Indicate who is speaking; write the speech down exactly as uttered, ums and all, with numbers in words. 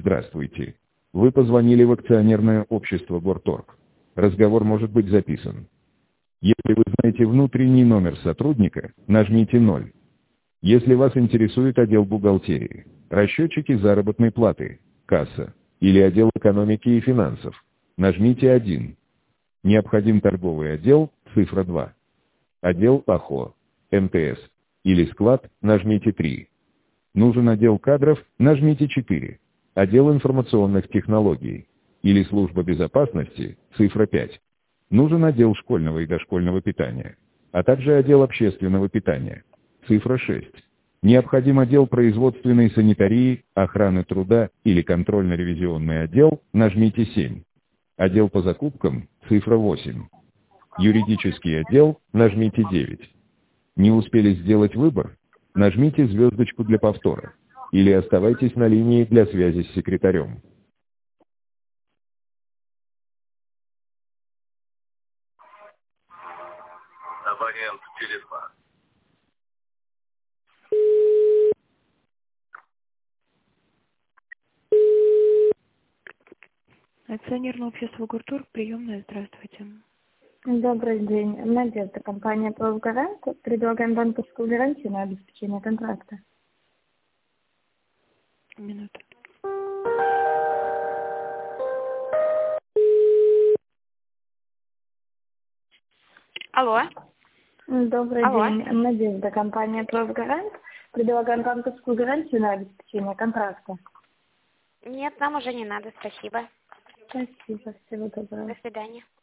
Speaker 1: Здравствуйте. Вы позвонили в акционерное общество Горторг. Разговор может быть записан. Если вы знаете внутренний номер сотрудника, нажмите ноль. Если вас интересует отдел бухгалтерии, расчетчики заработной платы, касса или отдел экономики и финансов, нажмите один. Необходим торговый отдел, цифра два. Отдел АХО, МТС или склад, нажмите три. Нужен отдел кадров, нажмите четыре. Отдел информационных технологий или служба безопасности, цифра пять. Нужен отдел школьного и дошкольного питания, а также отдел общественного питания, цифра шесть. Необходим отдел производственной санитарии, охраны труда или контрольно-ревизионный отдел, нажмите семь. Отдел по закупкам, цифра восемь. Юридический отдел, нажмите девять. Не успели сделать выбор? Нажмите звездочку для повтора. Или оставайтесь на линии для связи с секретарем.
Speaker 2: Абонент телефон.
Speaker 3: Акционерное общество Горторг, приемная, здравствуйте.
Speaker 4: Добрый день. Надежда, компания «Правгарант». Предлагаем банковскую гарантию на обеспечение контракта.
Speaker 3: Минуту. Алло.
Speaker 4: Добрый
Speaker 3: Алло.
Speaker 4: день. Надежда, компания «Правгарант». Предлагаем банковскую гарантию на обеспечение контракта.
Speaker 5: Нет, нам уже не надо, спасибо.
Speaker 4: Спасибо. Всего доброго.
Speaker 5: До свидания.